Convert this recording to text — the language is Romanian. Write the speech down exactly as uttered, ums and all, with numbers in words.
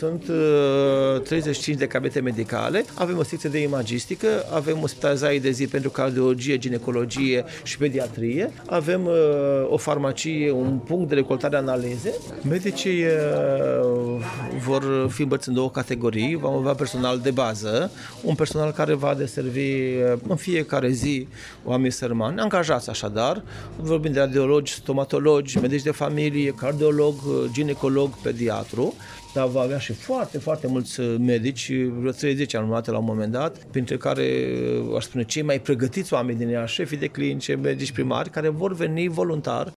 sunt uh, treizeci și cinci de cabinete medicale, avem o secție de imagistică, avem ospitalizare de zi pentru cardiologie, ginecologie și pediatrie, avem uh, o farmacie, un punct de recoltare analize. Medicii uh, vor fi împărțiți în două categorii, vom avea personal de bază, un personal care va deservi uh, în fiecare zi oameni sărmani, angajați așadar, vorbim de radiologi, stomatologi, medici de familie, cardiolog, ginecolog, pediatru, dar va avea și foarte, foarte mulți medici, vreo treizeci anumate la un moment dat, printre care, aș spune, cei mai pregătiți oameni din ea, șefii de clinice, medici primari, care vor veni voluntar